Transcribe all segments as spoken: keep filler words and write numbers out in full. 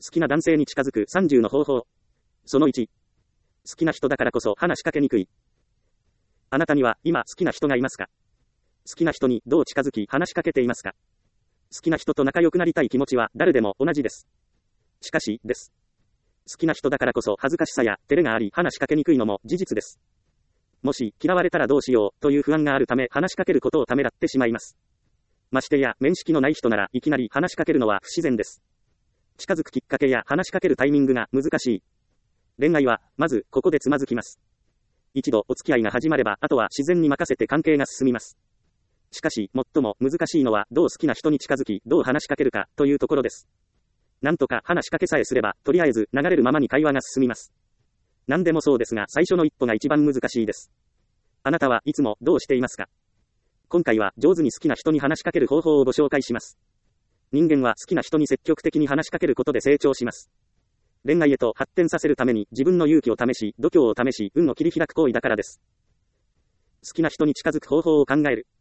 好きな男性に近づくさんじゅうの方法。そのいち。好きな人だからこそ話しかけにくい。あなたには今好きな人がいますか？好きな人にどう近づき話しかけていますか？好きな人と仲良くなりたい気持ちは誰でも同じです。しかし、です。好きな人だからこそ恥ずかしさや照れがあり話しかけにくいのも事実です。もし嫌われたらどうしようという不安があるため話しかけることをためらってしまいます。ましてや面識のない人ならいきなり話しかけるのは不自然です。近づくきっかけや話しかけるタイミングが難しい。恋愛は、まず、ここでつまずきます。一度お付き合いが始まれば、あとは自然に任せて関係が進みます。しかし、最も難しいのは、どう好きな人に近づき、どう話しかけるか、というところです。なんとか話しかけさえすれば、とりあえず流れるままに会話が進みます。何でもそうですが、最初の一歩が一番難しいです。あなたはいつもどうしていますか？今回は上手に好きな人に話しかける方法をご紹介します。人間は好きな人に積極的に話しかけることで成長します。恋愛へと発展させるために自分の勇気を試し、度胸を試し、運を切り開く行為だからです。好きな人に近づく方法を考える。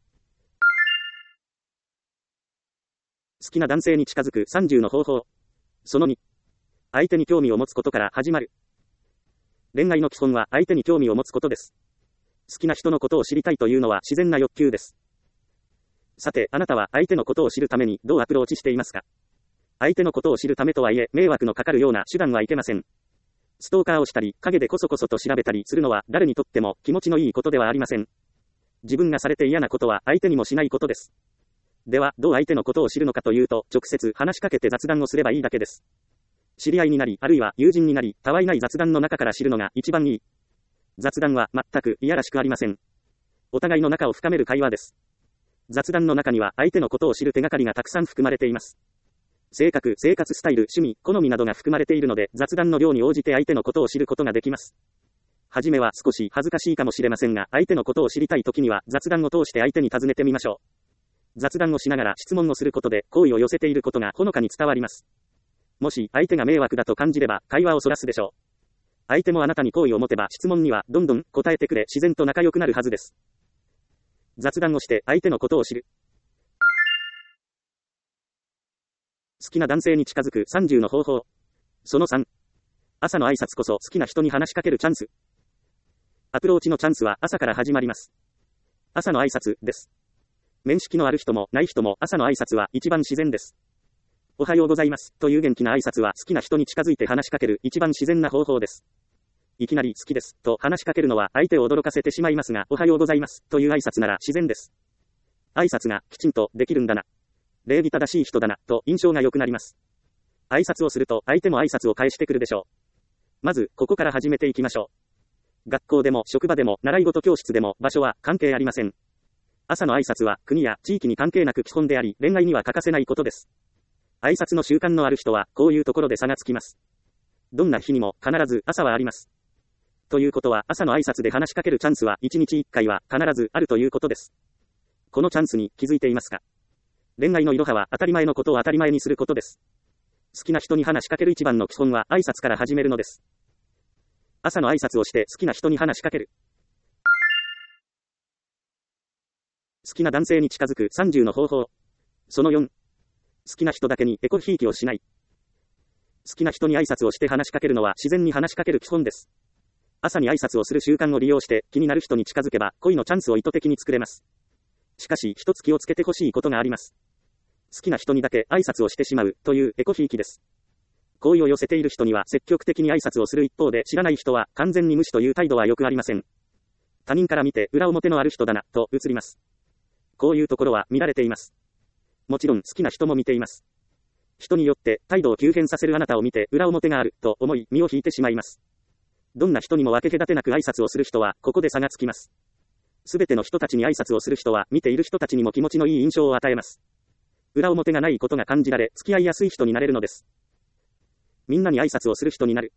好きな男性に近づくさんじゅうの方法。そのに。相手に興味を持つことから始まる。恋愛の基本は相手に興味を持つことです。好きな人のことを知りたいというのは自然な欲求です。さて、あなたは相手のことを知るためにどうアプローチしていますか？相手のことを知るためとはいえ、迷惑のかかるような手段はいけません。ストーカーをしたり、陰でこそこそと調べたりするのは誰にとっても気持ちのいいことではありません。自分がされて嫌なことは相手にもしないことです。では、どう相手のことを知るのかというと、直接話しかけて雑談をすればいいだけです。知り合いになり、あるいは友人になり、たわいない雑談の中から知るのが一番いい。雑談は全くいやらしくありません。お互いの仲を深める会話です。雑談の中には相手のことを知る手がかりがたくさん含まれています。性格、生活スタイル、趣味、好みなどが含まれているので、雑談の量に応じて相手のことを知ることができます。はじめは少し恥ずかしいかもしれませんが、相手のことを知りたいときには雑談を通して相手に尋ねてみましょう。雑談をしながら質問をすることで好意を寄せていることがほのかに伝わります。もし相手が迷惑だと感じれば会話をそらすでしょう。相手もあなたに好意を持てば質問にはどんどん答えてくれ、自然と仲良くなるはずです。雑談をして相手のことを知る。好きな男性に近づくさんじゅうの方法。そのさん。朝の挨拶こそ好きな人に話しかけるチャンス。アプローチのチャンスは朝から始まります。朝の挨拶です。面識のある人もない人も朝の挨拶は一番自然です。おはようございますという元気な挨拶は好きな人に近づいて話しかける一番自然な方法です。いきなり好きですと話しかけるのは相手を驚かせてしまいますが、おはようございますという挨拶なら自然です。挨拶がきちんとできるんだな、礼儀正しい人だなと印象が良くなります。挨拶をすると相手も挨拶を返してくるでしょう。まずここから始めていきましょう。学校でも職場でも習い事教室でも場所は関係ありません。朝の挨拶は国や地域に関係なく基本であり、恋愛には欠かせないことです。挨拶の習慣のある人はこういうところで差がつきます。どんな日にも必ず朝はあります。ということは朝の挨拶で話しかけるチャンスはいちにちいっかいは必ずあるということです。このチャンスに気づいていますか？恋愛のいろはは当たり前のことを当たり前にすることです。好きな人に話しかける一番の基本は挨拶から始めるのです。朝の挨拶をして好きな人に話しかける。好きな男性に近づくさんじゅうの方法。そのよん。好きな人だけにエコひいきをしない。好きな人に挨拶をして話しかけるのは自然に話しかける基本です。朝に挨拶をする習慣を利用して気になる人に近づけば恋のチャンスを意図的に作れます。しかし一つ気をつけてほしいことがあります。好きな人にだけ挨拶をしてしまうというエコひいきです。好意を寄せている人には積極的に挨拶をする一方で、知らない人は完全に無視という態度はよくありません。他人から見て裏表のある人だなと映ります。こういうところは見られています。もちろん好きな人も見ています。人によって態度を急変させるあなたを見て裏表があると思い身を引いてしまいます。どんな人にも分け隔てなく挨拶をする人はここで差がつきます。すべての人たちに挨拶をする人は見ている人たちにも気持ちのいい印象を与えます。裏表がないことが感じられ付き合いやすい人になれるのです。みんなに挨拶をする人になる。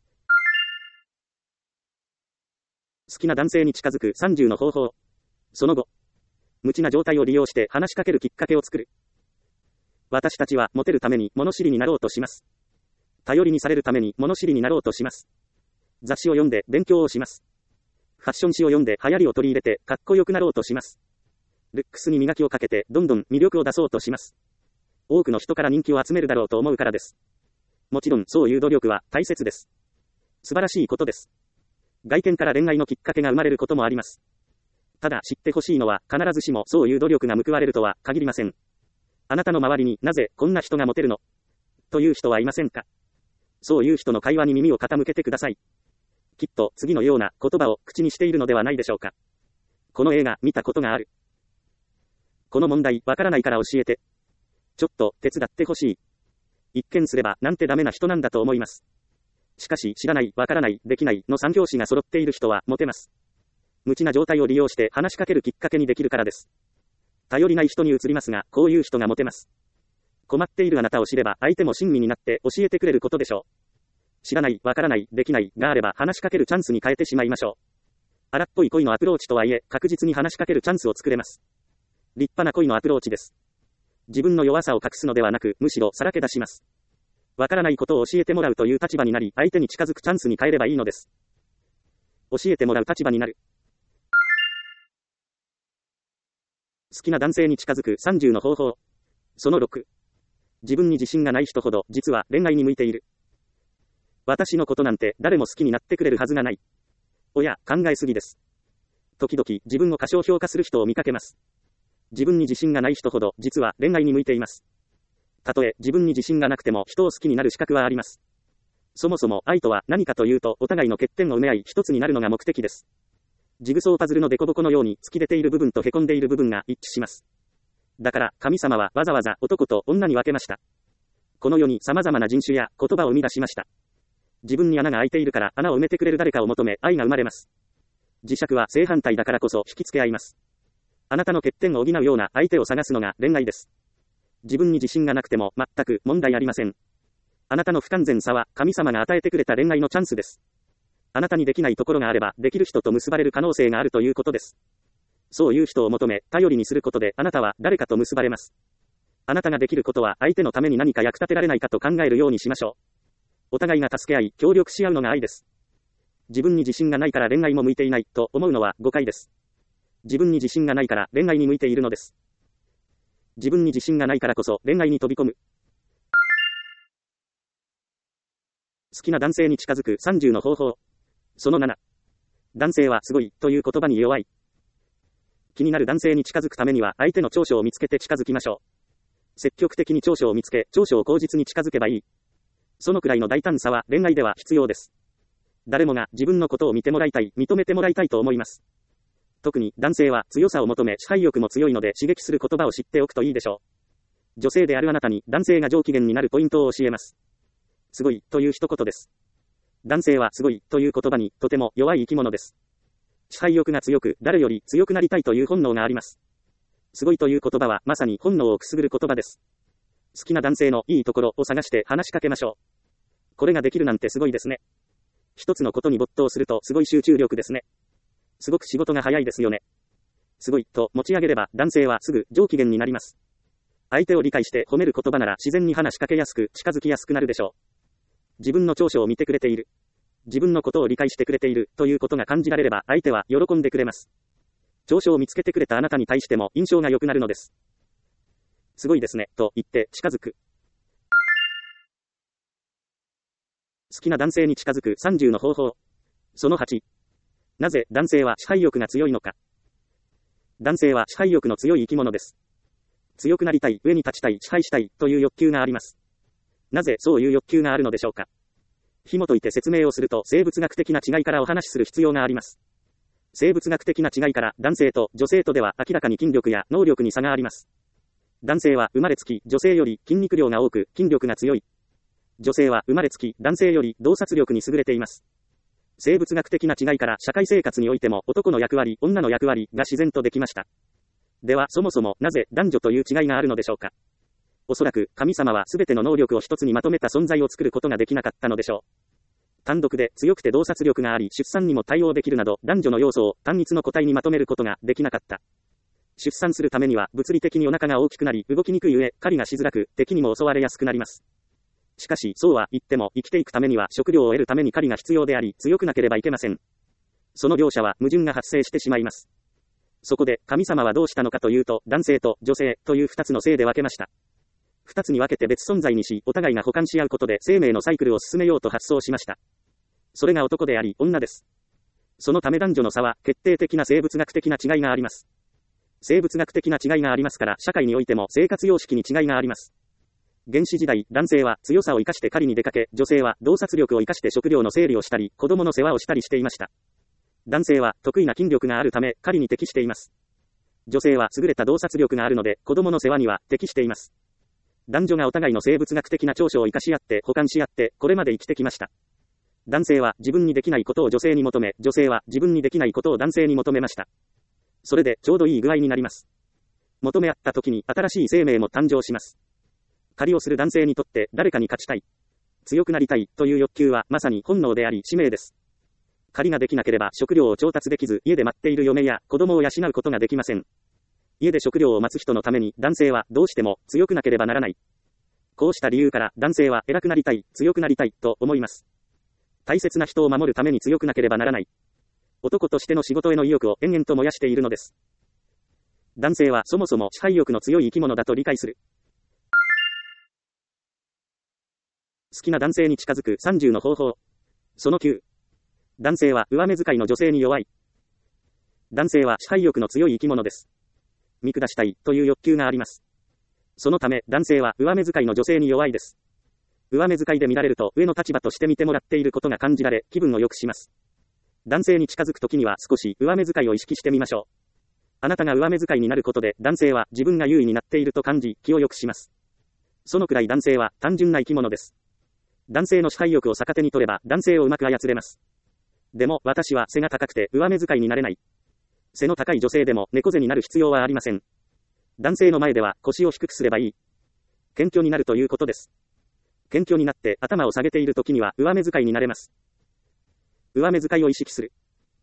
好きな男性に近づくさんじゅうの方法。そのご。無知な状態を利用して話しかけるきっかけを作る。私たちはモテるために物知りになろうとします。頼りにされるために物知りになろうとします。雑誌を読んで勉強をします。ファッション誌を読んで流行りを取り入れてかっこよくなろうとします。ルックスに磨きをかけてどんどん魅力を出そうとします。多くの人から人気を集めるだろうと思うからです。 もちろんそういう努力は大切です。素晴らしいことです。外見から恋愛のきっかけが生まれることもあります。ただ知ってほしいのは必ずしもそういう努力が報われるとは限りません。あなたの周りになぜこんな人がモテるのという人はいませんか？そういう人の会話に耳を傾けてください。きっと次のような言葉を口にしているのではないでしょうか。この映画見たことがある。この問題わからないから教えて。ちょっと手伝ってほしい。一見すればなんてダメな人なんだと思います。しかし知らない、わからない、できないの三拍子が揃っている人はモテます。無知な状態を利用して話しかけるきっかけにできるからです。頼りない人に移りますが、こういう人がモテます。困っているあなたを知れば相手も親身になって教えてくれることでしょう。知らない、わからない、できないがあれば話しかけるチャンスに変えてしまいましょう。荒っぽい恋のアプローチとはいえ確実に話しかけるチャンスを作れます。立派な恋のアプローチです。自分の弱さを隠すのではなく、むしろさらけ出します。わからないことを教えてもらうという立場になり、相手に近づくチャンスに変えればいいのです。教えてもらう立場になる。好きな男性に近づくさんじゅうの方法。そのろく。自分に自信がない人ほど実は恋愛に向いている。私のことなんて誰も好きになってくれるはずがない。おや、考えすぎです。時々自分を過小評価する人を見かけます。自分に自信がない人ほど実は恋愛に向いています。たとえ自分に自信がなくても人を好きになる資格はあります。そもそも愛とは何かというと、お互いの欠点を埋め合い一つになるのが目的です。ジグソーパズルのデコボコのように突き出ている部分と凹んでいる部分が一致します。だから神様はわざわざ男と女に分けました。この世に様々な人種や言葉を生み出しました。自分に穴が開いているから穴を埋めてくれる誰かを求め愛が生まれます。磁石は正反対だからこそ引き付け合います。あなたの欠点を補うような相手を探すのが恋愛です。自分に自信がなくても全く問題ありません。あなたの不完全さは神様が与えてくれた恋愛のチャンスです。あなたにできないところがあればできる人と結ばれる可能性があるということです。そういう人を求め頼りにすることであなたは誰かと結ばれます。あなたができることは相手のために何か役立てられないかと考えるようにしましょう。お互いが助け合い協力し合うのが愛です。自分に自信がないから恋愛も向いていないと思うのは誤解です。自分に自信がないから恋愛に向いているのです。自分に自信がないからこそ恋愛に飛び込む。好きな男性に近づくさんじゅうの方法。そのなな。男性はすごいという言葉に弱い。気になる男性に近づくためには相手の長所を見つけて近づきましょう。積極的に長所を見つけ、長所を口実に近づけばいい。そのくらいの大胆さは恋愛では必要です。誰もが自分のことを見てもらいたい、認めてもらいたいと思います。特に男性は強さを求め支配欲も強いので刺激する言葉を知っておくといいでしょう。女性であるあなたに男性が上機嫌になるポイントを教えます。すごいという一言です。男性はすごいという言葉にとても弱い生き物です。支配欲が強く誰より強くなりたいという本能があります。すごいという言葉はまさに本能をくすぐる言葉です。好きな男性のいいところを探して話しかけましょう。これができるなんてすごいですね。一つのことに没頭するとすごい集中力ですね。すごく仕事が早いですよね。すごいと持ち上げれば男性はすぐ上機嫌になります。相手を理解して褒める言葉なら自然に話しかけやすく近づきやすくなるでしょう。自分の長所を見てくれている。自分のことを理解してくれているということが感じられれば相手は喜んでくれます。長所を見つけてくれたあなたに対しても印象が良くなるのです。すごいですねと言って近づく。好きな男性に近づくさんじゅうの方法。そのはち。なぜ男性は支配欲が強いのか。男性は支配欲の強い生き物です。強くなりたい、上に立ちたい、支配したいという欲求があります。なぜそういう欲求があるのでしょうか。紐解いて説明をすると生物学的な違いからお話しする必要があります。生物学的な違いから男性と女性とでは明らかに筋力や能力に差があります。男性は生まれつき女性より筋肉量が多く筋力が強い。女性は生まれつき男性より洞察力に優れています。生物学的な違いから社会生活においても男の役割、女の役割が自然とできました。ではそもそもなぜ男女という違いがあるのでしょうか。おそらく神様は全ての能力を一つにまとめた存在を作ることができなかったのでしょう。単独で強くて洞察力があり出産にも対応できるなど男女の要素を単一の個体にまとめることができなかった。出産するためには物理的にお腹が大きくなり動きにくい上狩りがしづらく敵にも襲われやすくなります。しかしそうは言っても生きていくためには食料を得るために狩りが必要であり強くなければいけません。その両者は矛盾が発生してしまいます。そこで神様はどうしたのかというと男性と女性という二つの性で分けました。 二つに分けて別存在にし、お互いが補完し合うことで生命のサイクルを進めようと発想しました。それが男であり、女です。そのため男女の差は、決定的な生物学的な違いがあります。生物学的な違いがありますから、社会においても生活様式に違いがあります。原始時代、男性は強さを生かして狩りに出かけ、女性は洞察力を生かして食料の整理をしたり、子供の世話をしたりしていました。男性は得意な筋力があるため、狩りに適しています。女性は優れた洞察力があるので、子供の世話には適しています。男女がお互いの生物学的な長所を生かし合って、補完し合って、これまで生きてきました。男性は自分にできないことを女性に求め、女性は自分にできないことを男性に求めました。それでちょうどいい具合になります。求め合った時に新しい生命も誕生します。狩りをする男性にとって誰かに勝ちたい、強くなりたいという欲求はまさに本能であり使命です。狩りができなければ食料を調達できず、家で待っている嫁や子供を養うことができません。家で食料を待つ人のために男性はどうしても強くなければならない。こうした理由から男性は偉くなりたい、強くなりたいと思います。大切な人を守るために強くなければならない。男としての仕事への意欲を延々と燃やしているのです。男性はそもそも支配欲の強い生き物だと理解する。好きな男性に近づくさんじゅうの方法。そのきゅう。男性は上目遣いの女性に弱い。男性は支配欲の強い生き物です。見下したいという欲求があります。そのため男性は上目遣いの女性に弱いです。上目遣いで見られると上の立場として見てもらっていることが感じられ、気分を良くします。男性に近づくときには少し上目遣いを意識してみましょう。あなたが上目遣いになることで男性は自分が優位になっていると感じ、気を良くします。そのくらい男性は単純な生き物です。男性の支配欲を逆手に取れば男性をうまく操れます。でも私は背が高くて上目遣いになれない。背の高い女性でも猫背になる必要はありません。男性の前では腰を低くすればいい。謙虚になるということです。謙虚になって頭を下げているときには上目遣いになれます。上目遣いを意識する。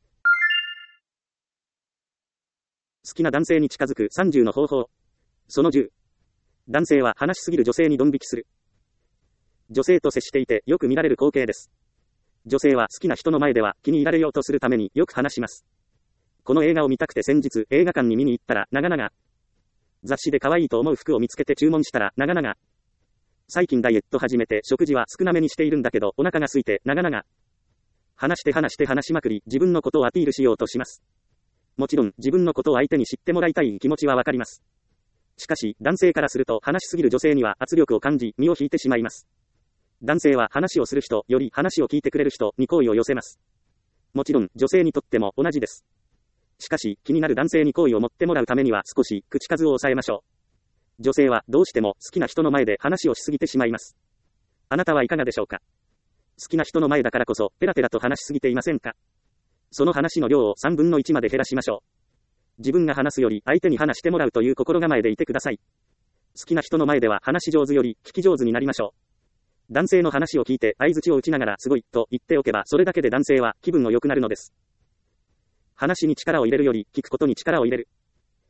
好きな男性に近づくさんじゅうの方法。そのじゅう。男性は話しすぎる女性にドン引きする。女性と接していてよく見られる光景です。女性は好きな人の前では気に入られようとするためによく話します。この映画を見たくて先日映画館に見に行ったら長々。雑誌で可愛いと思う服を見つけて注文したら長々。最近ダイエット始めて食事は少なめにしているんだけどお腹が空いて長々。話して話して話しまくり自分のことをアピールしようとします。もちろん自分のことを相手に知ってもらいたい気持ちはわかります。しかし男性からすると話しすぎる女性には圧力を感じ身を引いてしまいます。男性は話をする人より話を聞いてくれる人に好意を寄せます。もちろん女性にとっても同じです。しかし気になる男性に好意を持ってもらうためには少し口数を抑えましょう。女性はどうしても好きな人の前で話をしすぎてしまいます。あなたはいかがでしょうか。好きな人の前だからこそペラペラと話しすぎていませんか。その話の量をさんぶんのいちまで減らしましょう。自分が話すより相手に話してもらうという心構えでいてください。好きな人の前では話し上手より聞き上手になりましょう。男性の話を聞いて相槌を打ちながらすごいと言っておけばそれだけで男性は気分の良くなるのです。話に力を入れるより聞くことに力を入れる。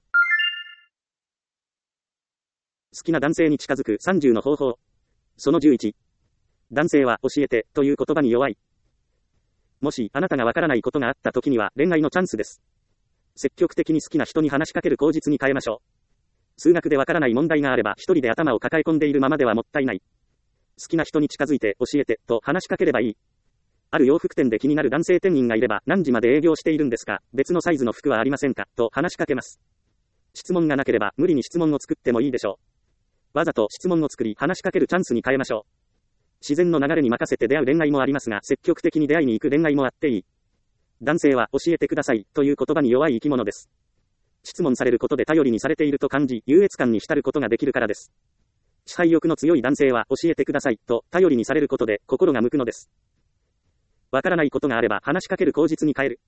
好きな男性に近づくさんじゅうの方法。そのじゅういち。男性は教えてという言葉に弱い。もしあなたがわからないことがあった時には恋愛のチャンスです。積極的に好きな人に話しかける口実に変えましょう。数学でわからない問題があれば一人で頭を抱え込んでいるままではもったいない。好きな人に近づいて教えてと話しかければいい。ある洋服店で気になる男性店員がいれば何時まで営業しているんですか、別のサイズの服はありませんかと話しかけます。質問がなければ無理に質問を作ってもいいでしょう。わざと質問を作り話しかけるチャンスに変えましょう。自然の流れに任せて出会う恋愛もありますが積極的に出会いに行く恋愛もあっていい。男性は教えてくださいという言葉に弱い生き物です。質問されることで頼りにされていると感じ優越感に浸ることができるからです。支配欲の強い男性は教えてくださいと頼りにされることで心が向くのです。わからないことがあれば話しかける口実に変える。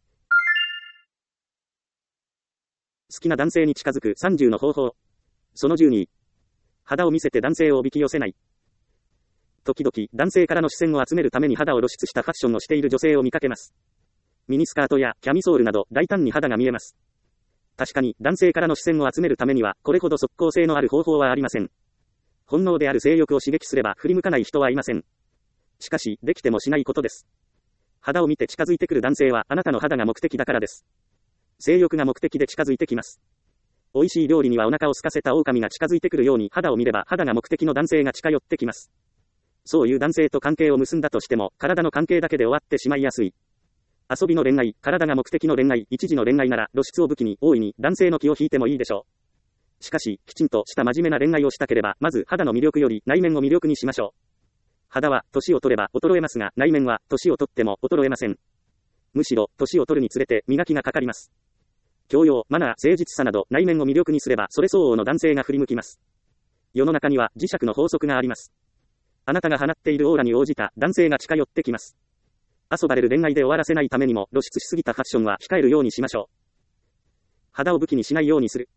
好きな男性に近づくさんじゅうの方法。そのじゅうに。肌を見せて男性をおびき寄せない。時々男性からの視線を集めるために肌を露出したファッションをしている女性を見かけます。ミニスカートやキャミソールなど大胆に肌が見えます。確かに男性からの視線を集めるためにはこれほど即効性のある方法はありません。本能である性欲を刺激すれば振り向かない人はいません。しかし、できてもしないことです。肌を見て近づいてくる男性はあなたの肌が目的だからです。性欲が目的で近づいてきます。 美味しい料理にはお腹を空かせた狼が近づいてくるように肌を見れば肌が目的の男性が近寄ってきます。そういう男性と関係を結んだとしても、体の関係だけで終わってしまいやすい。遊びの恋愛、体が目的の恋愛、一時の恋愛なら露出を武器に大いに男性の気を引いてもいいでしょう。しかし、きちんとした真面目な恋愛をしたければ、まず肌の魅力より内面を魅力にしましょう。肌は年を取れば衰えますが、内面は年を取っても衰えません。むしろ、年を取るにつれて磨きがかかります。教養、マナー、誠実さなど内面を魅力にすればそれ相応の男性が振り向きます。世の中には磁石の法則があります。あなたが放っているオーラに応じた男性が近寄ってきます。遊ばれる恋愛で終わらせないためにも露出しすぎたファッションは控えるようにしましょう。肌を武器にしないようにする。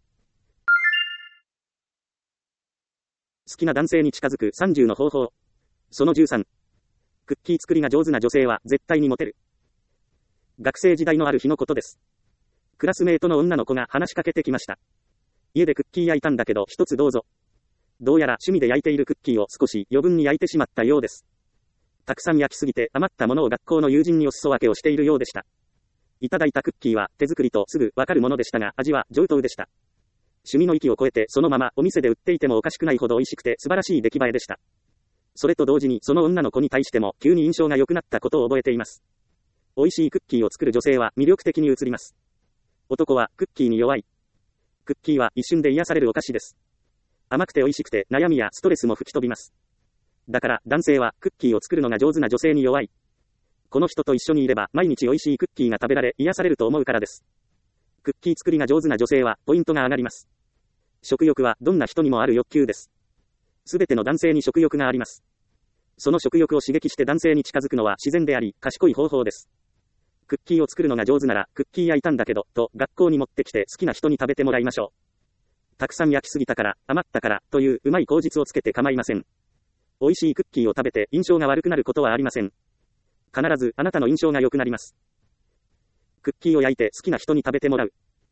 好きな男性に近づくさんじゅうの方法。そのじゅうさん。クッキー作りが上手な女性は絶対にモテる。学生時代のある日のことです。クラスメイトの女の子が話しかけてきました。家でクッキー焼いたんだけど一つどうぞ。どうやら趣味で焼いているクッキーを少し余分に焼いてしまったようです。たくさん焼きすぎて余ったものを学校の友人にお裾分けをしているようでした。いただいたクッキーは手作りとすぐわかるものでしたが味は上等でした。趣味の域を超えてそのままお店で売っていてもおかしくないほど美味しくて素晴らしい出来栄えでした。それと同時にその女の子に対しても急に印象が良くなったことを覚えています。美味しいクッキーを作る女性は魅力的に映ります。男はクッキーに弱い。クッキーは一瞬で癒されるお菓子です。甘くて美味しくて悩みやストレスも吹き飛びます。だから男性はクッキーを作るのが上手な女性に弱い。この人と一緒にいれば毎日美味しいクッキーが食べられ癒されると思うからです。クッキー作りが上手な女性はポイントが上がります。食欲はどんな人にもある欲求です。すべての男性に食欲があります。その食欲を刺激して男性に近づくのは自然であり賢い方法です。クッキーを作るのが上手ならクッキー焼いたんだけどと学校に持ってきて好きな人に食べてもらいましょう。たくさん焼きすぎたから余ったからといううまい口実をつけて構いません。美味しいクッキーを食べて印象が悪くなることはありません。必ずあなたの印象が良くなります。クッキーを焼いて好きな人に食べてもらう。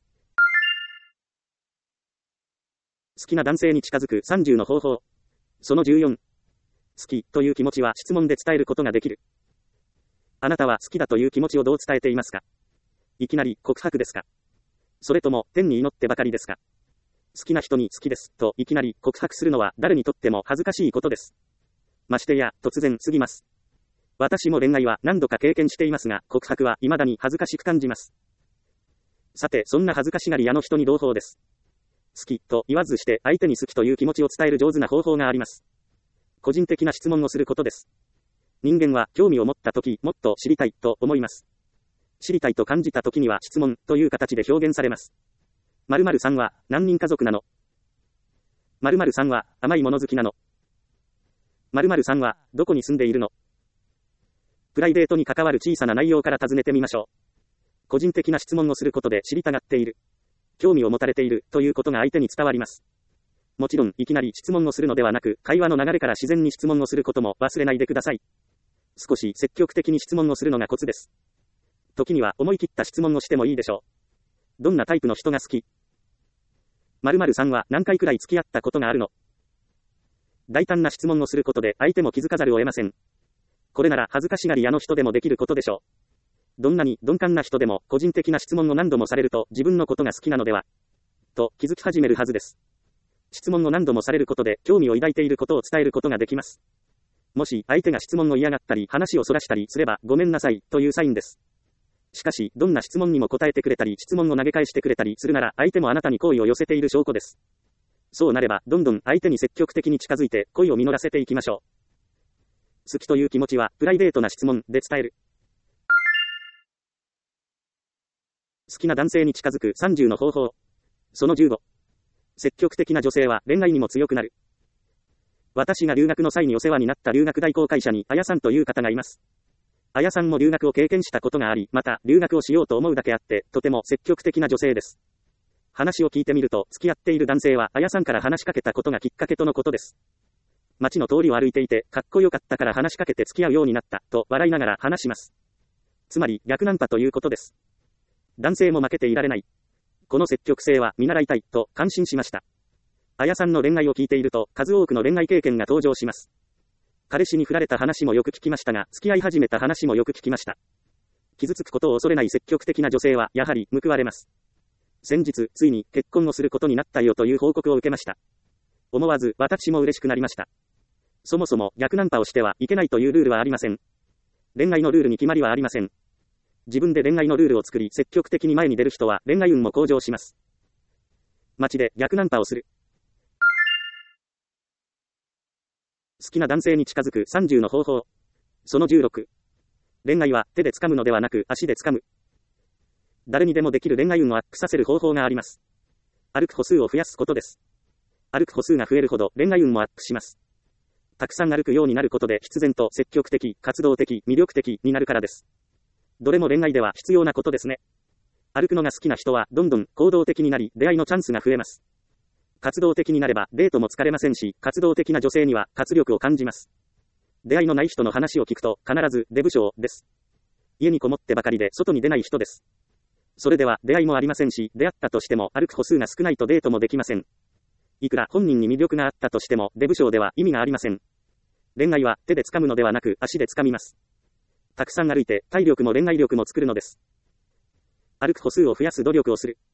好きな男性に近づくさんじゅうの方法。そのじゅうよん。好きという気持ちは質問で伝えることができる。あなたは好きだという気持ちをどう伝えていますか？いきなり告白ですか？それとも天に祈ってばかりですか？好きな人に好きですといきなり告白するのは誰にとっても恥ずかしいことです。ましてや突然すぎます。私も恋愛は何度か経験していますが告白は未だに恥ずかしく感じます。さてそんな恥ずかしがり屋の人に朗報です。好きと言わずして相手に好きという気持ちを伝える上手な方法があります。個人的な質問をすることです。人間は興味を持ったとき、もっと知りたいと思います。知りたいと感じたときには質問という形で表現されます。〇〇さんは何人家族なの？〇〇さんは甘いもの好きなの？〇〇さんはどこに住んでいるの？プライベートに関わる小さな内容から尋ねてみましょう。個人的な質問をすることで知りたがっている、興味を持たれているということが相手に伝わります。もちろんいきなり質問をするのではなく、会話の流れから自然に質問をすることも忘れないでください。少し積極的に質問をするのがコツです。時には思い切った質問をしてもいいでしょう。どんなタイプの人が好き？〇〇さんは何回くらい付き合ったことがあるの？大胆な質問をすることで相手も気づかざるを得ません。これなら恥ずかしがり屋の人でもできることでしょう。どんなに鈍感な人でも個人的な質問を何度もされると自分のことが好きなのではと気づき始めるはずです。質問を何度もされることで興味を抱いていることを伝えることができます。もし相手が質問を嫌がったり話をそらしたりすればごめんなさいというサインです。しかしどんな質問にも答えてくれたり質問を投げ返してくれたりするなら相手もあなたに好意を寄せている証拠です。そうなればどんどん相手に積極的に近づいて恋を実らせていきましょう。好きという気持ちはプライベートな質問で伝える。好きな男性に近づくさんじゅうの方法。そのじゅうご。積極的な女性は恋愛にも強くなる。私が留学の際にお世話になった留学代行会社にあやさんという方がいます。あやさんも留学を経験したことがあり、また留学をしようと思うだけあって、とても積極的な女性です。話を聞いてみると、付き合っている男性はあやさんから話しかけたことがきっかけとのことです。街の通りを歩いていて、かっこよかったから話しかけて付き合うようになった、と笑いながら話します。つまり逆ナンパということです。男性も負けていられない。この積極性は見習いたい、と感心しました。あやさんの恋愛を聞いていると、数多くの恋愛経験が登場します。彼氏に振られた話もよく聞きましたが、付き合い始めた話もよく聞きました。傷つくことを恐れない積極的な女性は、やはり報われます。 先日、ついに結婚をすることになったよという報告を受けました。思わず私も嬉しくなりました。そもそも逆ナンパをしてはいけないというルールはありません。恋愛のルールに決まりはありません。自分で恋愛のルールを作り積極的に前に出る人は恋愛運も向上します。街で逆ナンパをする。好きな男性に近づくさんじゅうの方法。そのじゅうろく。恋愛は手で掴むのではなく足で掴む。誰にでもできる恋愛運をアップさせる方法があります。歩く歩数を増やすことです。歩く歩数が増えるほど恋愛運もアップします。たくさん歩くようになることで必然と積極的、活動的、魅力的になるからです。どれも恋愛では必要なことですね。歩くのが好きな人はどんどん行動的になり出会いのチャンスが増えます。活動的になればデートも疲れませんし、活動的な女性には活力を感じます。出会いのない人の話を聞くと必ず出不精です。家にこもってばかりで外に出ない人です。それでは出会いもありませんし、出会ったとしても歩く歩数が少ないとデートもできません。いくら本人に魅力があったとしても出不精では意味がありません。恋愛は手で掴むのではなく足で掴みます。たくさん歩いて体力も恋愛力も作るのです。歩く歩数を増やす努力をする。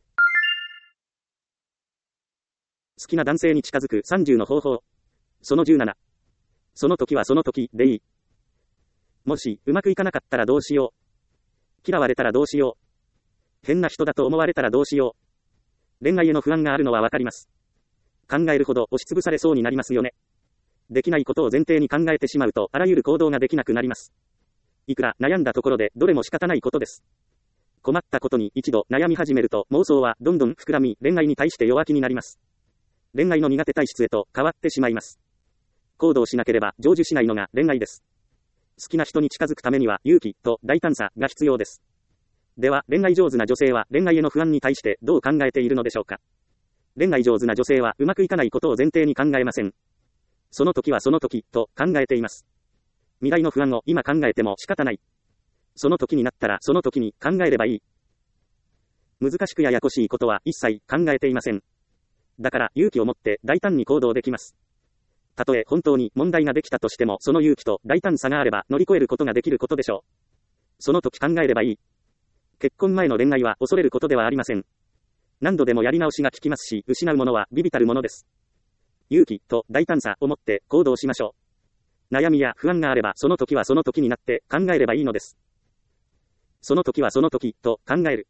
好きな男性に近づくさんじゅうの方法。そのじゅうなな。その時はその時でいい。もしうまくいかなかったらどうしよう。嫌われたらどうしよう。変な人だと思われたらどうしよう。恋愛への不安があるのはわかります。考えるほど押しつぶされそうになりますよね。できないことを前提に考えてしまうとあらゆる行動ができなくなります。いくら悩んだところでどれも仕方ないことです。困ったことに一度悩み始めると妄想はどんどん膨らみ恋愛に対して弱気になります。恋愛の苦手体質へと変わってしまいます。行動しなければ成就しないのが恋愛です。好きな人に近づくためには勇気と大胆さが必要です。では恋愛上手な女性は恋愛への不安に対してどう考えているのでしょうか。恋愛上手な女性はうまくいかないことを前提に考えません。その時はその時と考えています。未来の不安を今考えても仕方ない。その時になったらその時に考えればいい。難しくややこしいことは一切考えていません。だから勇気を持って大胆に行動できます。たとえ本当に問題ができたとしてもその勇気と大胆さがあれば乗り越えることができることでしょう。その時考えればいい。結婚前の恋愛は恐れることではありません。何度でもやり直しが効きますし、失うものは微々たるものです。勇気と大胆さを持って行動しましょう。悩みや不安があればその時はその時になって考えればいいのです。その時はその時と考える。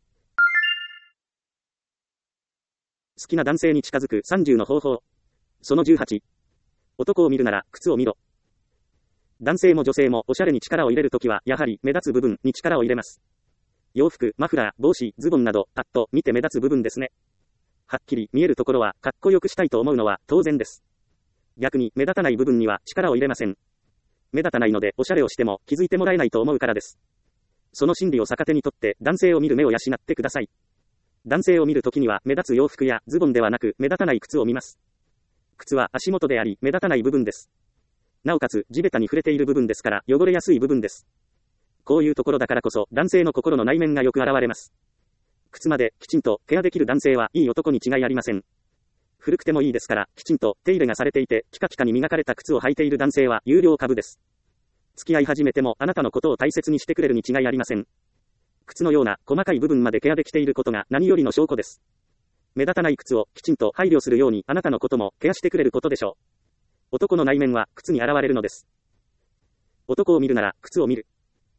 好きな男性に近づくさんじゅうの方法。そのじゅうはち。男を見るなら靴を見ろ。男性も女性もおしゃれに力を入れるときはやはり目立つ部分に力を入れます。洋服、マフラー、帽子、ズボンなどパッと見て目立つ部分ですね。はっきり見えるところはかっこよくしたいと思うのは当然です。逆に目立たない部分には力を入れません。目立たないのでおしゃれをしても気づいてもらえないと思うからです。その心理を逆手にとって男性を見る目を養ってください。男性を見るときには目立つ洋服やズボンではなく目立たない靴を見ます。靴は足元であり目立たない部分です。なおかつ地べたに触れている部分ですから汚れやすい部分です。こういうところだからこそ男性の心の内面がよく現れます。靴まできちんとケアできる男性はいい男に違いありません。古くてもいいですからきちんと手入れがされていてピカピカに磨かれた靴を履いている男性は有料株です。付き合い始めてもあなたのことを大切にしてくれるに違いありません。靴のような細かい部分までケアできていることが何よりの証拠です。目立たない靴をきちんと配慮するようにあなたのこともケアしてくれることでしょう。男の内面は靴に現れるのです。男を見るなら靴を見る。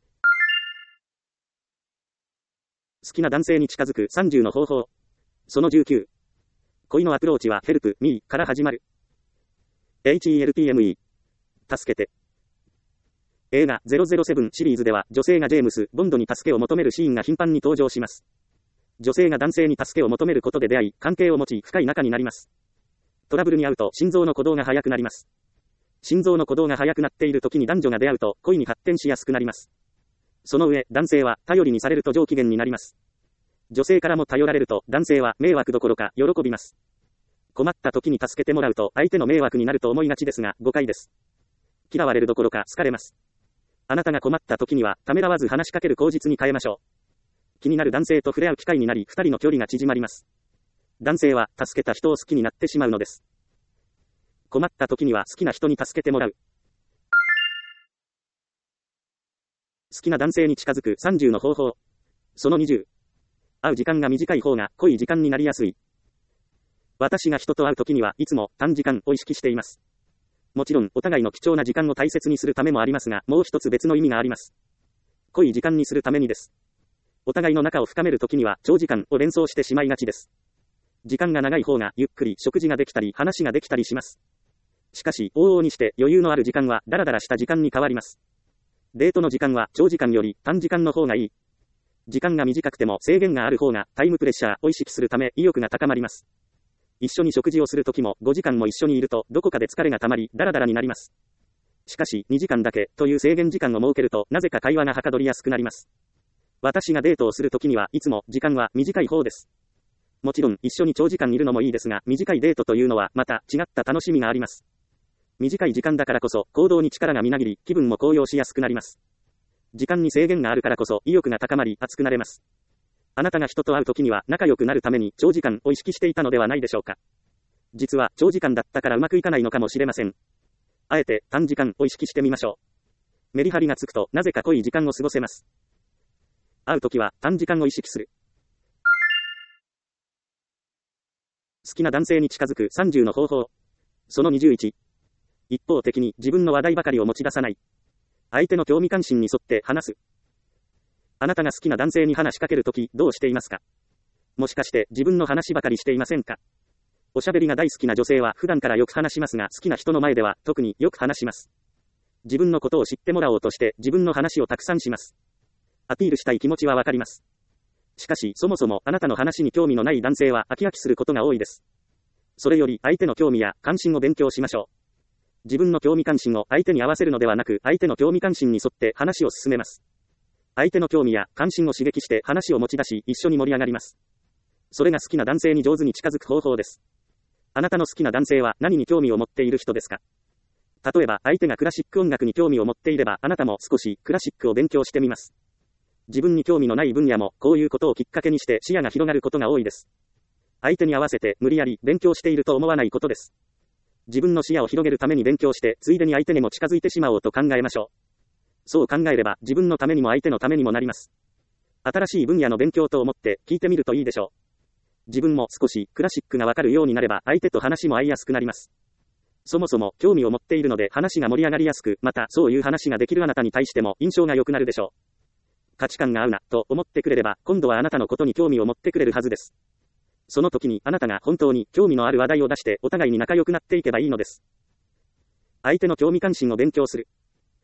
好きな男性に近づくさんじゅうの方法。そのじゅうきゅう。恋のアプローチは Help Me から始まる。ヘルプメ。助けて。映画ゼロゼロセブンシリーズでは女性がジェームス・ボンドに助けを求めるシーンが頻繁に登場します。女性が男性に助けを求めることで出会い、関係を持ち深い仲になります。トラブルに遭うと心臓の鼓動が速くなります。心臓の鼓動が速くなっている時に男女が出会うと恋に発展しやすくなります。その上、男性は頼りにされると上機嫌になります。女性からも頼られると男性は迷惑どころか喜びます。困った時に助けてもらうと相手の迷惑になると思いがちですが誤解です。嫌われるどころか好かれます。あなたが困った時にはためらわず話しかける口実に変えましょう。気になる男性と触れ合う機会になり二人の距離が縮まります。男性は助けた人を好きになってしまうのです。困った時には好きな人に助けてもらう。好きな男性に近づくさんじゅうの方法。そのにじゅう。 会う時間が短い方が濃い時間になりやすい。私が人と会うときにはいつも短時間を意識しています。もちろんお互いの貴重な時間を大切にするためもありますが、もう一つ別の意味があります。濃い時間にするためにです。お互いの仲を深めるときには長時間を連想してしまいがちです。時間が長い方がゆっくり食事ができたり話ができたりします。しかし往々にして余裕のある時間はダラダラした時間に変わります。デートの時間は長時間より短時間の方がいい。時間が短くても制限がある方がタイムプレッシャーを意識するため意欲が高まります。一緒に食事をするときもごじかんも一緒にいるとどこかで疲れがたまりダラダラになります。しかしにじかんだけという制限時間を設けるとなぜか会話がはかどりやすくなります。私がデートをするときにはいつも時間は短い方です。もちろん一緒に長時間いるのもいいですが、短いデートというのはまた違った楽しみがあります。短い時間だからこそ行動に力がみなぎり気分も高揚しやすくなります。時間に制限があるからこそ意欲が高まり熱くなれます。あなたが人と会うときには仲良くなるために長時間を意識していたのではないでしょうか。実は長時間だったからうまくいかないのかもしれません。あえて短時間を意識してみましょう。メリハリがつくとなぜか濃い時間を過ごせます。会うときは短時間を意識する。好きな男性に近づくさんじゅうの方法。そのにじゅういち。一方的に自分の話題ばかりを持ち出さない。相手の興味関心に沿って話す。あなたが好きな男性に話しかけるときどうしていますか？もしかして自分の話ばかりしていませんか？おしゃべりが大好きな女性は普段からよく話しますが、好きな人の前では特によく話します。自分のことを知ってもらおうとして自分の話をたくさんします。アピールしたい気持ちはわかります。しかしそもそもあなたの話に興味のない男性は飽き飽きすることが多いです。それより相手の興味や関心を勉強しましょう。自分の興味関心を相手に合わせるのではなく、相手の興味関心に沿って話を進めます。相手の興味や関心を刺激して話を持ち出し、一緒に盛り上がります。それが好きな男性に上手に近づく方法です。あなたの好きな男性は何に興味を持っている人ですか？例えば相手がクラシック音楽に興味を持っていれば、あなたも少しクラシックを勉強してみます。自分に興味のない分野もこういうことをきっかけにして視野が広がることが多いです。相手に合わせて無理やり勉強していると思わないことです。自分の視野を広げるために勉強して、ついでに相手にも近づいてしまおうと考えましょう。そう考えれば自分のためにも相手のためにもなります。新しい分野の勉強と思って聞いてみるといいでしょう。自分も少しクラシックがわかるようになれば相手と話も合いやすくなります。そもそも興味を持っているので話が盛り上がりやすく、またそういう話ができるあなたに対しても印象が良くなるでしょう。価値観が合うなと思ってくれれば、今度はあなたのことに興味を持ってくれるはずです。その時にあなたが本当に興味のある話題を出してお互いに仲良くなっていけばいいのです。相手の興味関心を勉強する。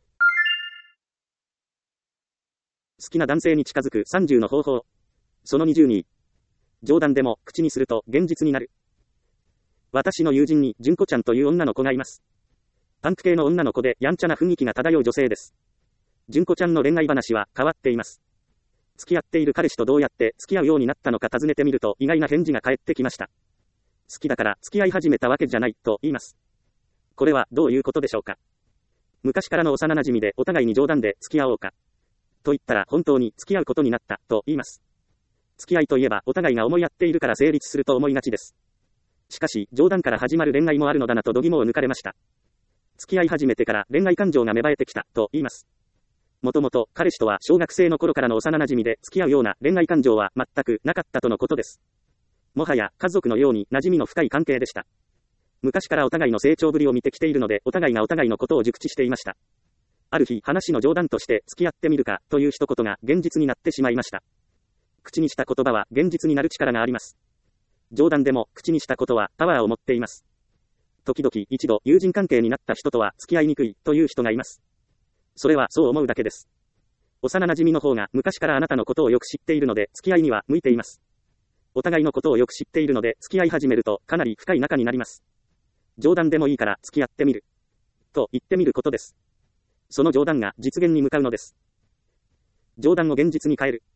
好きな男性に近づくさんじゅうの方法。そのにじゅうに。冗談でも口にすると現実になる。私の友人に純子ちゃんという女の子がいます。パンク系の女の子でやんちゃな雰囲気が漂う女性です。純子ちゃんの恋愛話は変わっています。付き合っている彼氏とどうやって付き合うようになったのか尋ねてみると意外な返事が返ってきました。好きだから付き合い始めたわけじゃないと言います。これはどういうことでしょうか。昔からの幼馴染でお互いに冗談で付き合おうかと言ったら本当に付き合うことになったと言います。付き合いといえばお互いが思い合っているから成立すると思いがちです。しかし冗談から始まる恋愛もあるのだなと度肝を抜かれました。付き合い始めてから恋愛感情が芽生えてきたと言います。もともと彼氏とは小学生の頃からの幼馴染で付き合うような恋愛感情は全くなかったとのことです。もはや家族のように馴染みの深い関係でした。昔からお互いの成長ぶりを見てきているのでお互いがお互いのことを熟知していました。ある日話の冗談として付き合ってみるかという一言が現実になってしまいました。口にした言葉は現実になる力があります。冗談でも口にしたことはパワーを持っています。時々一度友人関係になった人とは付き合いにくいという人がいます。それはそう思うだけです。幼馴染の方が昔からあなたのことをよく知っているので付き合いには向いています。お互いのことをよく知っているので付き合い始めるとかなり深い仲になります。冗談でもいいから付き合ってみると言ってみることです。その冗談が実現に向かうのです。冗談を現実に変える。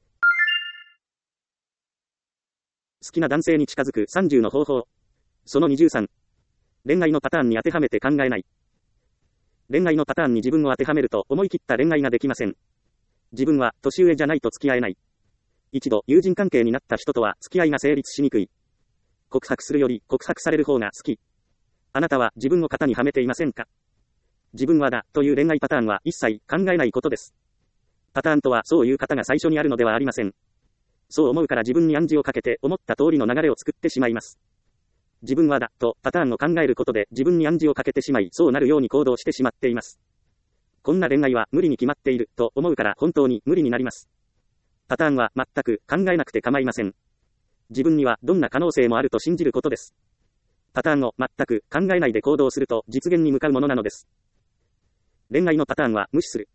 好きな男性に近づくさんじゅうの方法。そのにじゅうさん。恋愛のパターンに当てはめて考えない。恋愛のパターンに自分を当てはめると思い切った恋愛ができません。自分は年上じゃないと付き合えない。一度友人関係になった人とは付き合いが成立しにくい。告白するより告白される方が好き。あなたは自分を型にはめていませんか？自分はだという恋愛パターンは一切考えないことです。パターンとはそういう方が最初にあるのではありません。 そう思うから自分に暗示をかけて思った通りの流れを作ってしまいます。自分はだ、とパターンを考えることで自分に暗示をかけてしまい、そうなるように行動してしまっています。こんな恋愛は無理に決まっている、と思うから本当に無理になります。パターンは全く考えなくて構いません。自分にはどんな可能性もあると信じることです。パターンを全く考えないで行動すると実現に向かうものなのです。恋愛のパターンは無視する。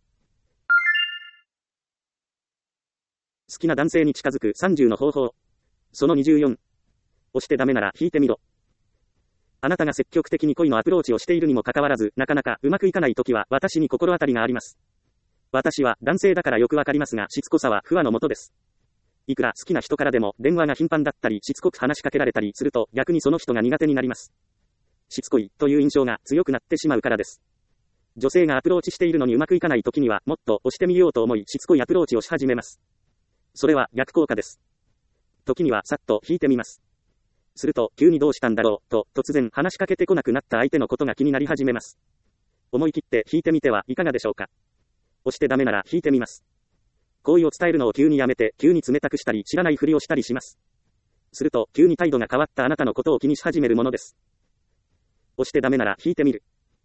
好きな男性に近づくさんじゅうの方法。そのにじゅうよん。押してダメなら引いてみろ。あなたが積極的に恋のアプローチをしているにもかかわらず、なかなかうまくいかないときは私に心当たりがあります。私は男性だからよくわかりますが、しつこさは不和のもとです。いくら好きな人からでも電話が頻繁だったりしつこく話しかけられたりすると逆にその人が苦手になります。しつこいという印象が強くなってしまうからです。女性がアプローチしているのにうまくいかないときにはもっと押してみようと思いしつこいアプローチをし始めます。それは逆効果です。時にはさっと引いてみます。すると急にどうしたんだろうと突然話しかけてこなくなった相手のことが気になり始めます。思い切って引いてみてはいかがでしょうか。押してダメなら引いてみます。好意を伝えるのを急にやめて急に冷たくしたり知らないふりをしたりします。すると急に態度が変わったあなたのことを気にし始めるものです。押してダメなら引いてみる。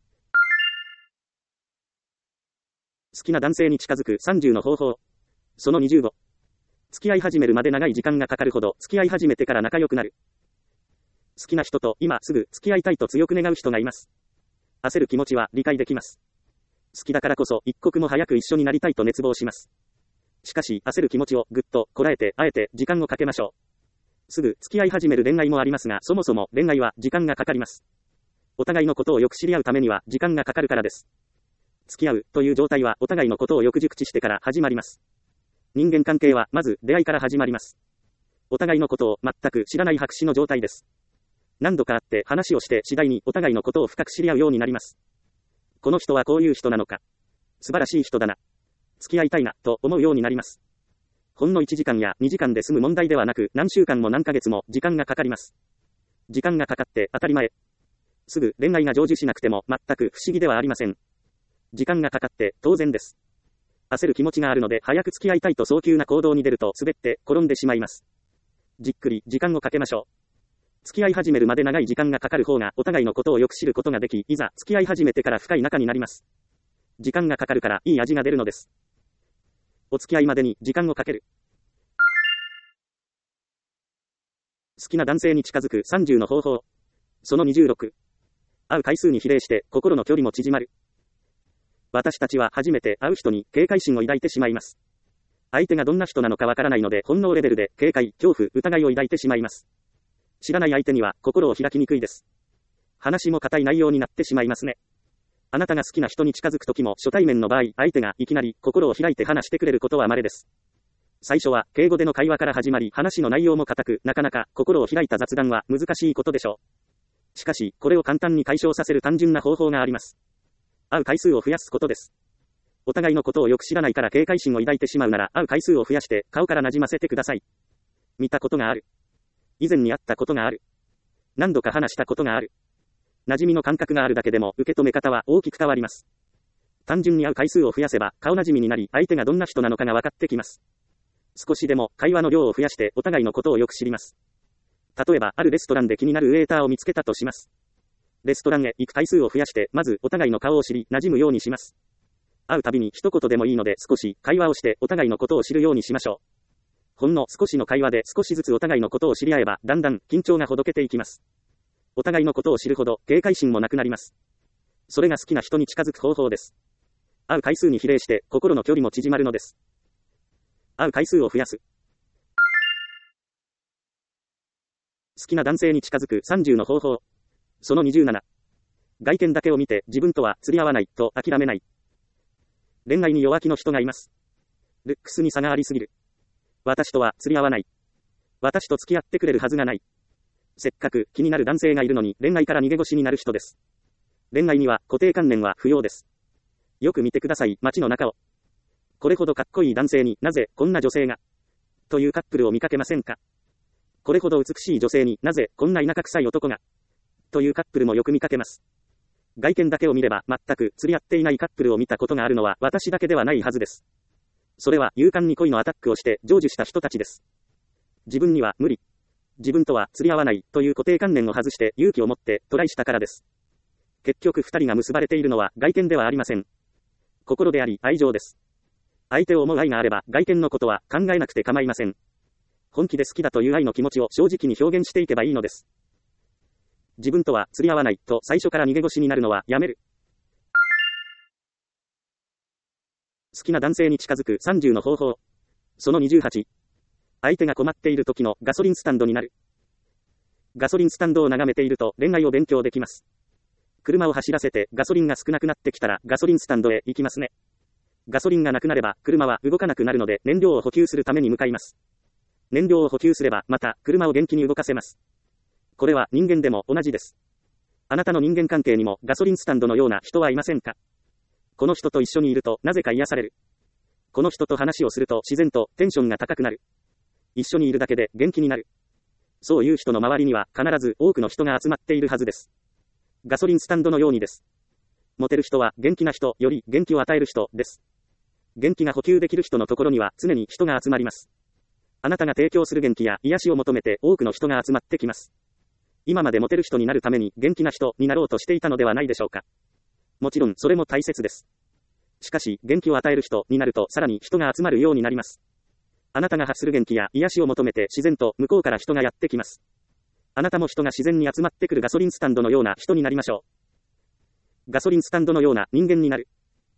好きな男性に近づくさんじゅうの方法。そのにじゅうご。付き合い始めるまで長い時間がかかるほど付き合い始めてから仲良くなる。好きな人と今すぐ付き合いたいと強く願う人がいます。焦る気持ちは理解できます。好きだからこそ一刻も早く一緒になりたいと熱望します。しかし焦る気持ちをぐっとこらえてあえて時間をかけましょう。すぐ付き合い始める恋愛もありますが、そもそも恋愛は時間がかかります。お互いのことをよく知り合うためには時間がかかるからです。付き合うという状態はお互いのことをよく熟知してから始まります。人間関係はまず出会いから始まります。お互いのことを全く知らない白紙の状態です。何度か会って話をして次第にお互いのことを深く知り合うようになります。この人はこういう人なのか。素晴らしい人だな。付き合いたいな、と思うようになります。ほんのいちじかんやにじかんで済む問題ではなく、何週間も何ヶ月も時間がかかります。時間がかかって当たり前。すぐ恋愛が成就しなくても全く不思議ではありません。時間がかかって当然です。焦る気持ちがあるので早く付き合いたいと早急な行動に出ると滑って転んでしまいます。じっくり時間をかけましょう。付き合い始めるまで長い時間がかかる方がお互いのことをよく知ることができ、いざ付き合い始めてから深い仲になります。時間がかかるからいい味が出るのです。お付き合いまでに時間をかける。好きな男性に近づくさんじゅうの方法。そのにじゅうろく。会う回数に比例して心の距離も縮まる。私たちは初めて会う人に警戒心を抱いてしまいます。相手がどんな人なのかわからないので本能レベルで警戒、恐怖、疑いを抱いてしまいます。知らない相手には心を開きにくいです。話も固い内容になってしまいますね。あなたが好きな人に近づくときも初対面の場合、相手がいきなり心を開いて話してくれることは稀です。最初は敬語での会話から始まり、話の内容も固く、なかなか心を開いた雑談は難しいことでしょう。しかし、これを簡単に解消させる単純な方法があります。会う回数を増やすことです。お互いのことをよく知らないから警戒心を抱いてしまうなら、会う回数を増やして顔から馴染ませてください。見たことがある。以前に会ったことがある。何度か話したことがある。馴染みの感覚があるだけでも受け止め方は大きく変わります。単純に会う回数を増やせば顔なじみになり、相手がどんな人なのかが分かってきます。少しでも会話の量を増やしてお互いのことをよく知ります。例えばあるレストランで気になるウェーターを見つけたとします。レストランへ行く回数を増やしてまずお互いの顔を知り馴染むようにします。会うたびに一言でもいいので少し会話をしてお互いのことを知るようにしましょう。ほんの少しの会話で少しずつお互いのことを知り合えばだんだん緊張がほどけていきます。お互いのことを知るほど警戒心もなくなります。それが好きな人に近づく方法です。会う回数に比例して心の距離も縮まるのです。会う回数を増やす。好きな男性に近づくさんじゅうの方法。そのにじゅうなな。外見だけを見て自分とは釣り合わないと諦めない。恋愛に弱気の人がいます。ルックスに差がありすぎる。私とは釣り合わない。私と付き合ってくれるはずがない。せっかく気になる男性がいるのに恋愛から逃げ腰になる人です。恋愛には固定観念は不要です。よく見てください、街の中を。これほどかっこいい男性になぜこんな女性がというカップルを見かけませんか。これほど美しい女性になぜこんな田舎臭い男がというカップルもよく見かけます。外見だけを見れば全く釣り合っていないカップルを見たことがあるのは私だけではないはずです。それは勇敢に恋のアタックをして成就した人たちです。 自分には無理。自分とは釣り合わないという固定観念を外して勇気を持ってトライしたからです。結局二人が結ばれているのは外見ではありません。心であり愛情です。相手を思う愛があれば外見のことは考えなくて構いません。本気で好きだという愛の気持ちを正直に表現していけばいいのです。自分とは釣り合わないと最初から逃げ腰になるのはやめる。好きな男性に近づくさんじゅうの方法。そのにじゅうはち。相手が困っている時のガソリンスタンドになる。ガソリンスタンドを眺めていると恋愛を勉強できます。車を走らせてガソリンが少なくなってきたらガソリンスタンドへ行きますね。ガソリンがなくなれば車は動かなくなるので燃料を補給するために向かいます。燃料を補給すればまた車を元気に動かせます。これは人間でも同じです。あなたの人間関係にもガソリンスタンドのような人はいませんか？この人と一緒にいるとなぜか癒される。この人と話をすると自然とテンションが高くなる。一緒にいるだけで元気になる。そういう人の周りには必ず多くの人が集まっているはずです。ガソリンスタンドのようにです。モテる人は元気な人より元気を与える人です。元気が補給できる人のところには常に人が集まります。あなたが提供する元気や癒しを求めて多くの人が集まってきます。今までモテる人になるために元気な人になろうとしていたのではないでしょうか。もちろんそれも大切です。しかし元気を与える人になるとさらに人が集まるようになります。あなたが発する元気や癒しを求めて自然と向こうから人がやってきます。あなたも人が自然に集まってくるガソリンスタンドのような人になりましょう。ガソリンスタンドのような人間になる。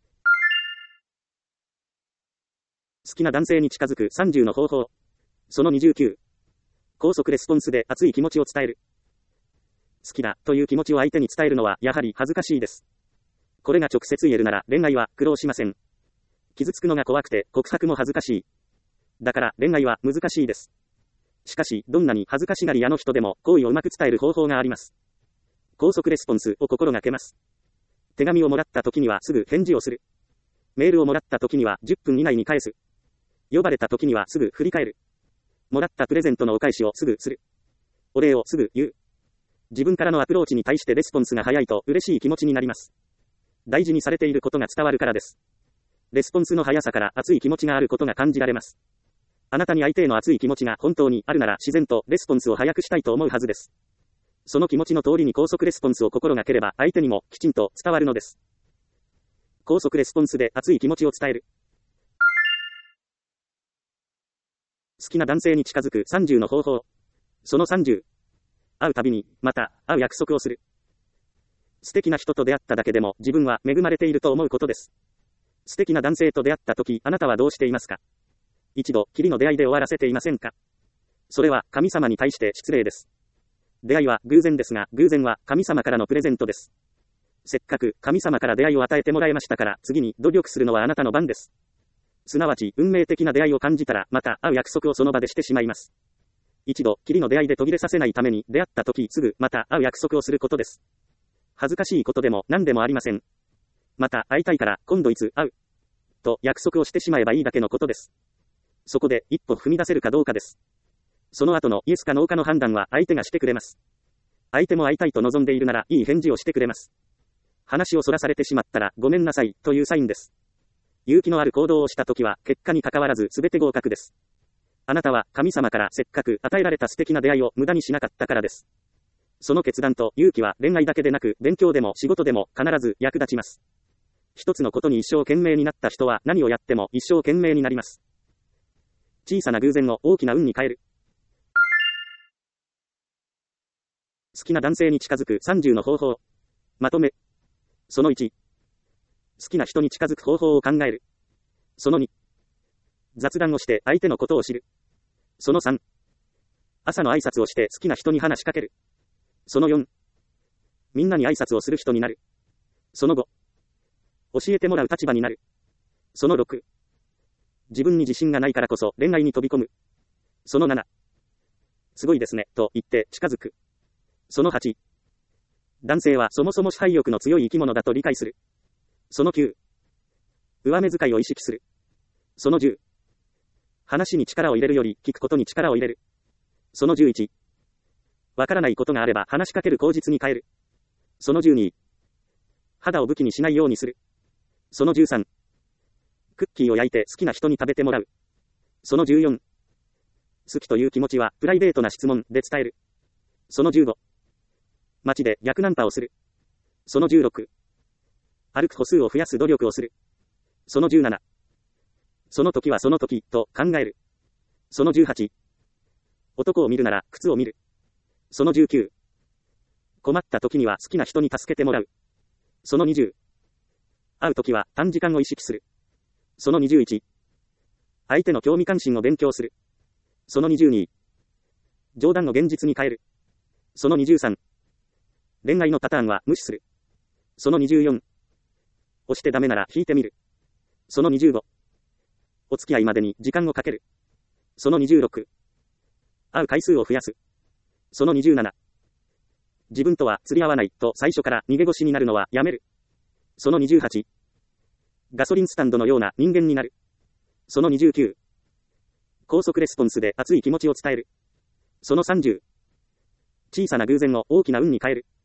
好きな男性に近づくさんじゅうの方法。そのにじゅうきゅう。高速レスポンスで熱い気持ちを伝える。好きだという気持ちを相手に伝えるのはやはり恥ずかしいです。これが直接言えるなら恋愛は苦労しません。傷つくのが怖くて告白も恥ずかしい。だから恋愛は難しいです。しかしどんなに恥ずかしがり屋の人でも好意をうまく伝える方法があります。高速レスポンスを心がけます。手紙をもらった時にはすぐ返事をする。メールをもらった時にはじゅっぷん以内に返す。呼ばれた時にはすぐ振り返る。もらったプレゼントのお返しをすぐする。お礼をすぐ言う。自分からのアプローチに対してレスポンスが早いと嬉しい気持ちになります。大事にされていることが伝わるからです。レスポンスの速さから熱い気持ちがあることが感じられます。あなたに相手への熱い気持ちが本当にあるなら自然とレスポンスを早くしたいと思うはずです。その気持ちの通りに高速レスポンスを心がければ相手にもきちんと伝わるのです。高速レスポンスで熱い気持ちを伝える。好きな男性に近づくさんじゅうの方法。そのさんじゅう。会うたびに、また、会う約束をする。素敵な人と出会っただけでも自分は恵まれていると思うことです。素敵な男性と出会ったとき、あなたはどうしていますか？一度きりの出会いで終わらせていませんか？それは神様に対して失礼です。出会いは偶然ですが、偶然は神様からのプレゼントです。せっかく神様から出会いを与えてもらいましたから、次に努力するのはあなたの番です。すなわち、運命的な出会いを感じたら、また会う約束をその場でしてしまいます。一度きりの出会いで途切れさせないために、出会ったときすぐまた会う約束をすることです。恥ずかしいことでも何でもありません。また会いたいから今度いつ会うと約束をしてしまえばいいだけのことです。そこで一歩踏み出せるかどうかです。その後のイエスかノーかの判断は相手がしてくれます。相手も会いたいと望んでいるならいい返事をしてくれます。話をそらされてしまったらごめんなさいというサインです。勇気のある行動をしたときは結果に関わらず全て合格です。あなたは神様からせっかく与えられた素敵な出会いを無駄にしなかったからです。その決断と勇気は恋愛だけでなく勉強でも仕事でも必ず役立ちます。一つのことに一生懸命になった人は何をやっても一生懸命になります。小さな偶然を大きな運に変える。好きな男性に近づくさんじゅうの方法。まとめ。そのいち。好きな人に近づく方法を考える。そのに。雑談をして相手のことを知る。そのさん。朝の挨拶をして好きな人に話しかける。そのよん。みんなに挨拶をする人になる。そのご。教えてもらう立場になる。そのろく。自分に自信がないからこそ恋愛に飛び込む。そのなな。すごいですね、と言って近づく。そのはち。男性はそもそも支配欲の強い生き物だと理解する。そのきゅう。上目遣いを意識する。そのじゅう。話に力を入れるより聞くことに力を入れる。そのじゅういち。わからないことがあれば話しかける口実に変える。そのじゅうに。肌を武器にしないようにする。そのじゅうさん。クッキーを焼いて好きな人に食べてもらう。そのじゅうよん。 好きという気持ちはプライベートな質問で伝える。そのじゅうご。街で逆ナンパをする。そのじゅうろく。歩く歩数を増やす努力をする。そのじゅうなな。その時はその時と考える。そのじゅうはち。男を見るなら靴を見る。そのじゅうきゅう。困った時には好きな人に助けてもらう。そのにじゅう。会う時は短時間を意識する。そのにじゅういち。相手の興味関心を勉強する。そのにじゅうに。冗談を現実に変える。そのにじゅうさん。恋愛のパターンは無視する。そのにじゅうよん。押してダメなら引いてみる。そのにじゅうご。お付き合いまでに時間をかける。そのにじゅうろく。会う回数を増やす。そのにじゅうなな。自分とは釣り合わないと最初から逃げ腰になるのはやめる。そのにじゅうはち。ガソリンスタンドのような人間になる。そのにじゅうきゅう。高速レスポンスで熱い気持ちを伝える。そのさんじゅう。小さな偶然を大きな運に変える。